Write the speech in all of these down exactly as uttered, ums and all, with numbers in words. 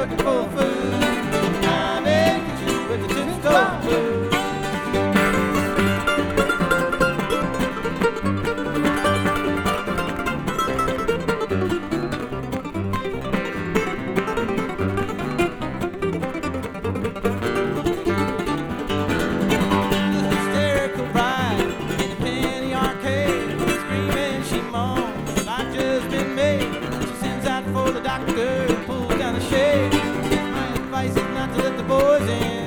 looking for food. I'm in the kitchen with the tombstone blues. Pulls down the shade. My advice is not to let the boys in.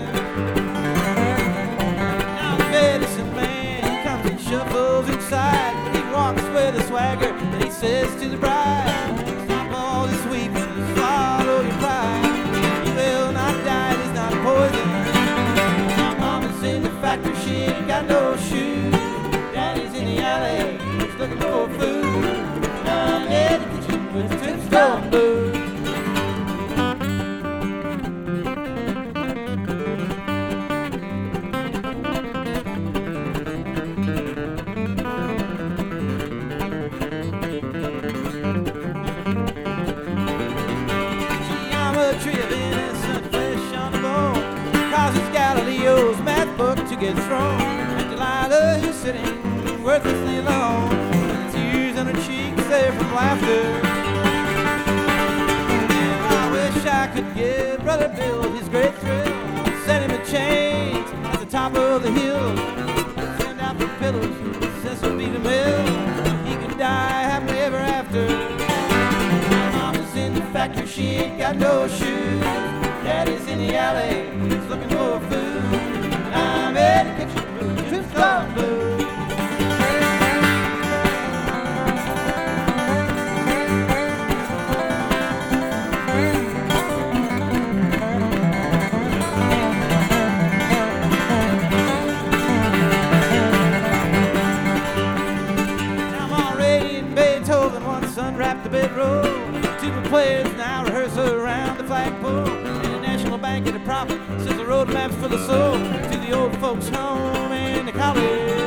Now the medicine man comes and shuffles inside. He walks with a swagger and he says to the bride, stop all this weeping, swallow your pride. You will not die, it is not poison. My mama's in the factory, she ain't got no shoes. Daddy's in the alley, he's looking for food. I'm in the kitchen with the tombstone blues. To get thrown, and Delilah who's sitting worthlessly alone, with tears on her cheeks there from laughter. I wish I could give Brother Bill his great thrill, set him in chains at the top of the hill, send out the pillows, Cecil B. DeMille, he could die happily ever after. My mama's in the factory, she ain't got no shoes. Daddy's in the alley, he's looking for food. I'm in the kitchen with the tombstone blues. I'm already in Beethoven, one son wrapped the bedroll. Tuba players now rehearse around the flagpole. Bank at a profit, says the roadmap's for the soul, to the old folks home and the college.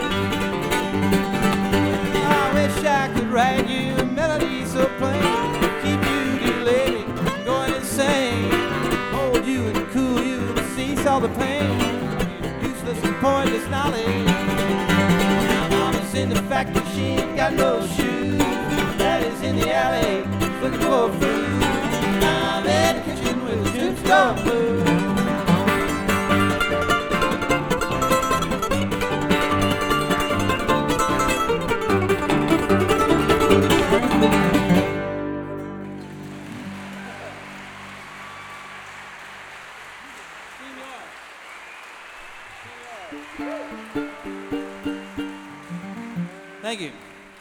I wish I could write you a melody so plain, keep you, dear lady, going insane, hold you and cool you and cease all the pain, useless and pointless knowledge. My mama's in the factory, she ain't got no shoes. Daddy's in the alley, looking for food. I'm in the kitchen with the tombstone blues. Thank you.